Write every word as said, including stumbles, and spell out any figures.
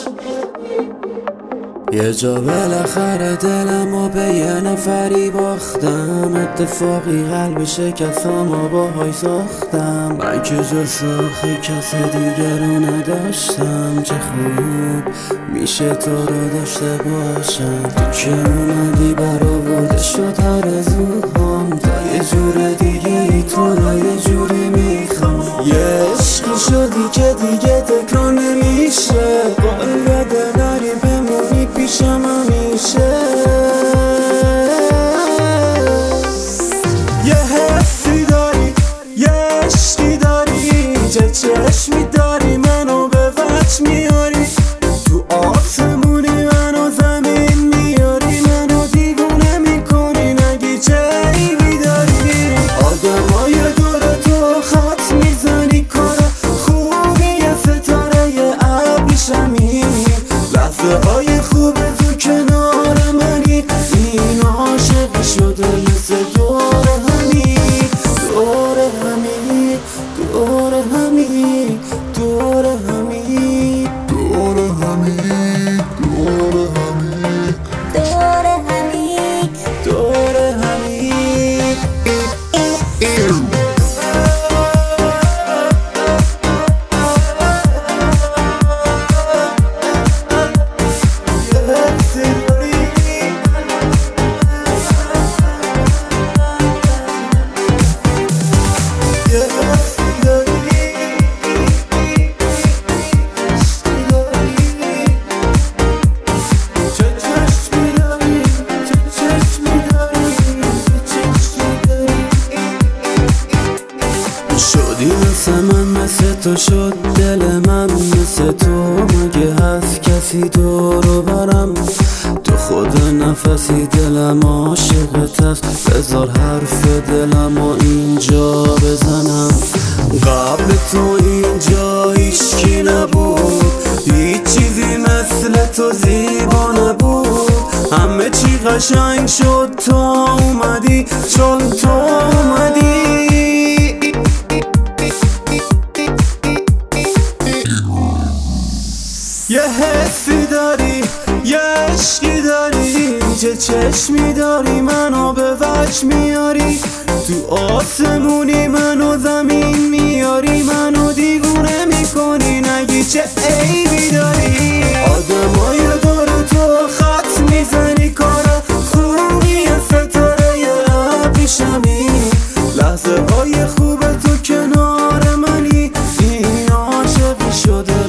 یه جا بالاخره دلمو به یه نفری باختم، اتفاقی قلب شکستم و باهاش ساختم. من که جز آخه کس دیگر رو نداشتم، چه خوب میشه تو رو داشته باشم. تو که اومدی برآورده شد آرزوهام، تا یه جور دیگه ای تو رو یه جوری میخوام. یه عشقی شدی که دیگه تکرار نمیشه، قول بده نری بمونی پیشم همیشه. یه حسی داری، یه عشقی داری، چه چشمی داری منو به وجه میاری. تو آسمونی منو زمین میاری، منو دیوونه میکنی نگی چه عیبی داری. آدمای دور تو خط میزنی، کار خوبی یه ستاره یه ابریشمی. لحظه های خوب تو کنار منی، این عاشقی شده مثل دور همی، دور همی، دور همی، دور همی، دور همی، دور همی، دور همی، دور همی. شدی مثل من، مثل تو شد دل من، مثل تو مگه هست کسی دورو برم. تو خود نفسی دلم عاشقت هست، بذار حرف دلم و اینجا بزنم. قبل تو اینجا هیچکی نبود، هیچ چیزی مثل تو زیبا نبود. همه چی قشنگ شد تو اومدی، چون تو اومدی. یه حسی داری، یه عشقی داری، چه چشمی داری منو به وجه میاری. تو آسمونی منو زمین میاری، منو دیوونه میکنی نگی چه عیبی داری. آدمای دور تو خط میزنی، کار خوبی یه ستاره یه ابریشمی. لحظه های خوب تو کنار منی، این عاشقی شده